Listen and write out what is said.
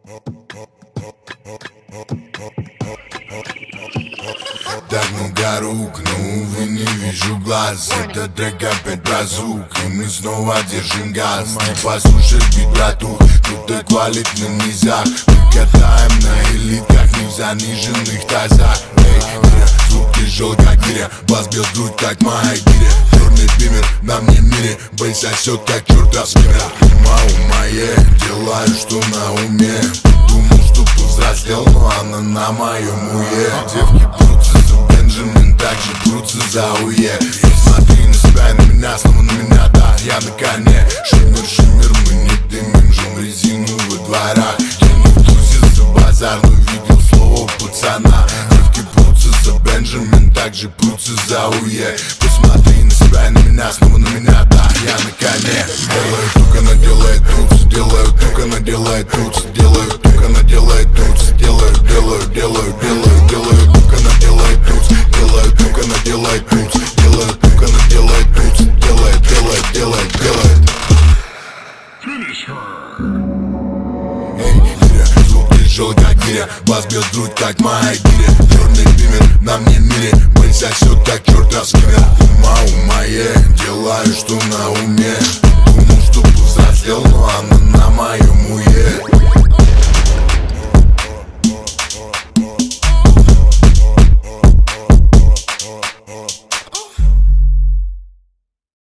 Так много рук, но, увы, не вижу глаз. Этот трек опять про звук, и мы снова держим газ. Не послушай бит, братух, тут эквалитный низах. Мы катаем на элитках, не в заниженных тазах. Эй, гиря, звук тяжел, как гиря, бас бьет грудь, как моя гиря. Черный бимер на мне мире, бейс сосет, как чертов скиммер. Умае, делаю, что на уме. Думал, что повзрослел, но она на моем уе. Девки прутся за Бенджамин, так же прутся за уе. Смотри на себя и на меня, снова на меня, да, я на коне. Шиммер, шиммер, мы не дымим, жжем резину во дворах. Я не в тузе за базар, но видел слово пацана. Девки прутся за Бенджамин, так же прутся за уе. Посмотри на себя и на меня, снова на меня, да, я на коне. Делаю тук, она делает туц, делаю тук, она делает туц, делаю тук, она делает туц, делаю тук, она делает туц, делаю тук, она делает туц, делаю тук, она делает туц, делает. Эй, гиря, звук тяжел, как гиря, бас бьет грудь, как моя гиря. Черный бимер на мне мире, бейс сосет, как чертов скиммер. Умае, делаю, что на уме. Думал, что повзрослел, но она